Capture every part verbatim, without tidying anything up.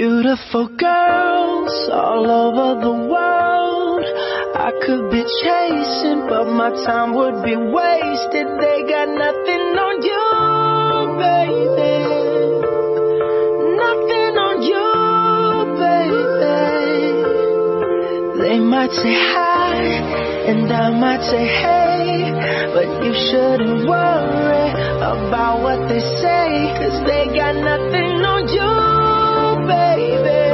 Beautiful girls all over the world. I could be chasing, but my time would be wasted. They got nothing on you, baby. Nothing on you, baby. They might say hi, and I might say hey, but you shouldn't worry about what they say, 'cause they got nothing on you, baby.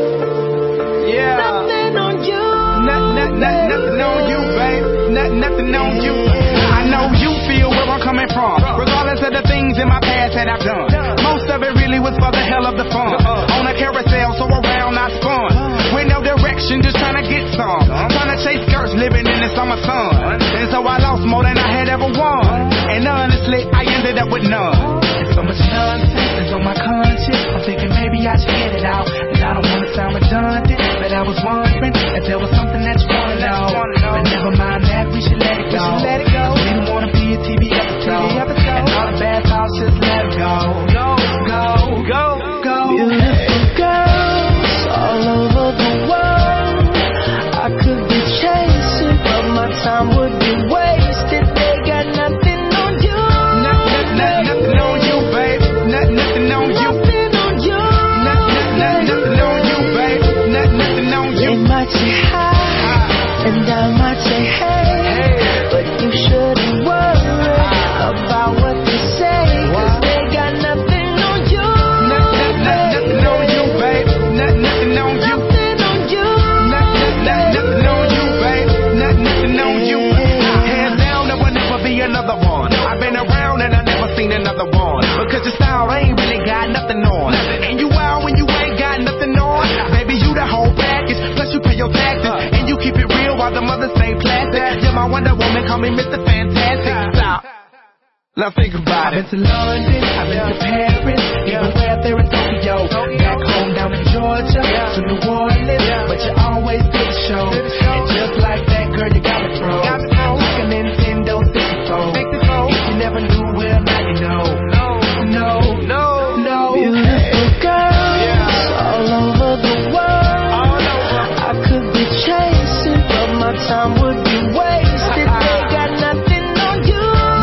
Yeah. Nothing on you. Not, not, not, nothing on you, babe. Not, nothing on you. I know you feel where I'm coming from, regardless of the things in my past that I've done. Most of it really was for the hell of the fun. On a carousel, so around I spun. With no direction, just trying to get some. Trying to chase skirts, living in the summer sun. And so I lost more than I had ever won. And honestly, I ended up with none. So much nonsense is on my conscience. I'm thinking maybe I should get it out. And I don't want to sound redundant, but I was wondering if there was something that you want to know. But never mind that, we should let it go. Let it go. We don't want to be a T V episode. And all the bad thoughts, just let it go. Go, go, go, go. Beautiful girls all over the world. I could be chasing, but my time would be wasted. They got nothing on you. Nothing, nothing on you, babe. Nothing, nothing on you. Nothing on you. Nothing, nothing on you, babe. Nothing, nothing on you. They might say hi, and I might say hey, but you shouldn't worry about what they say, 'cause they got nothing on you. Nothing, nothing on you, babe. Nothing, nothing on you. Nothing on you. Nothing, nothing on you, babe. Nothing, nothing on you. Hands down, there will never be another one. I've been around and I never seen another one. Because your style ain't really got nothing on. And you wild when you ain't got nothing on. Baby, you the whole package. Plus you pay your taxes. And you keep it real while the mothers stay plastic. You're my Wonder Woman, call me Mister Fantastic. Stop. Now think about it. I've been to London, I've been to Paris, even way out there in Tokyo. Back home down in Georgia, to New Orleans, but you always did the show. And just like that, girl, you got me pro. Like a Nintendo sixty-four. If you never knew, well, now you know. No, no, no. Beautiful girls all over the world. I could be chasing, but my time would be wasted. They got nothing on you.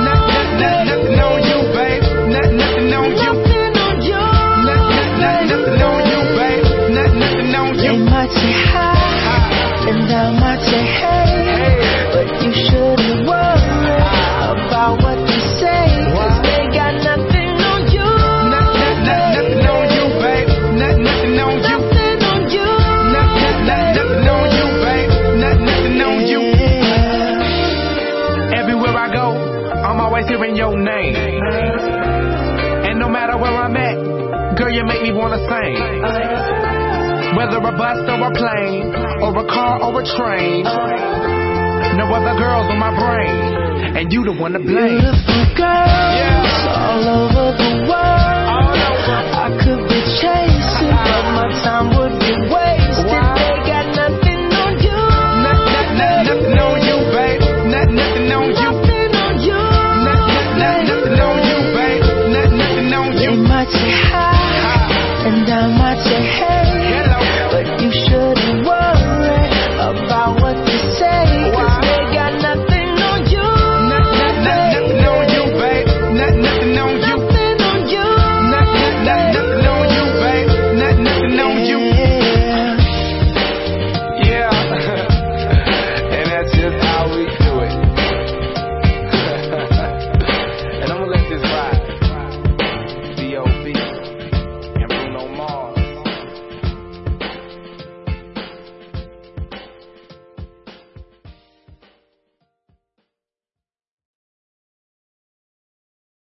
Nothing on you, babe. Nothing on you. Nothing on you. Nothing on you, babe. Nothing on you. They might say hi, and I might say hey, but you shouldn't worry about what they say, 'cause they got nothing on you. Nothing on you, babe. Nothing on you. Nothing on you. Nothing on you, babe. Nothing on you. Everywhere I go, I'm always hearing your name. And no matter where I'm at, girl, you make me wanna sing. Whether a bus or a plane, or a car or a train, no other girls on my brain, and you the one to blame. Beautiful girls all over the world. I could be chasing, but my time would be wasted. They got nothing on you. Nothing on you, babe. Nothing on you. Nothing on you. Nothing on you, babe. Nothing on you. They might say hi,